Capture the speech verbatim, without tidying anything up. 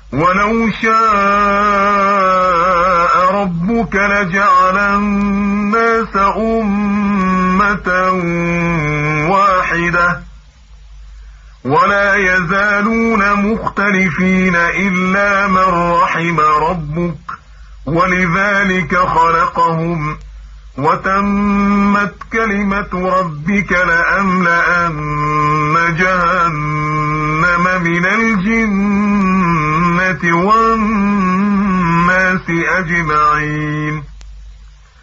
ولو شاء ربك لجعل الناس أمة واحدة ولا يزالون مختلفين إلا من رحم ربك ولذلك خلقهم وتمت كلمة ربك لأملأن جهنم من الجنة والناس أجمعين.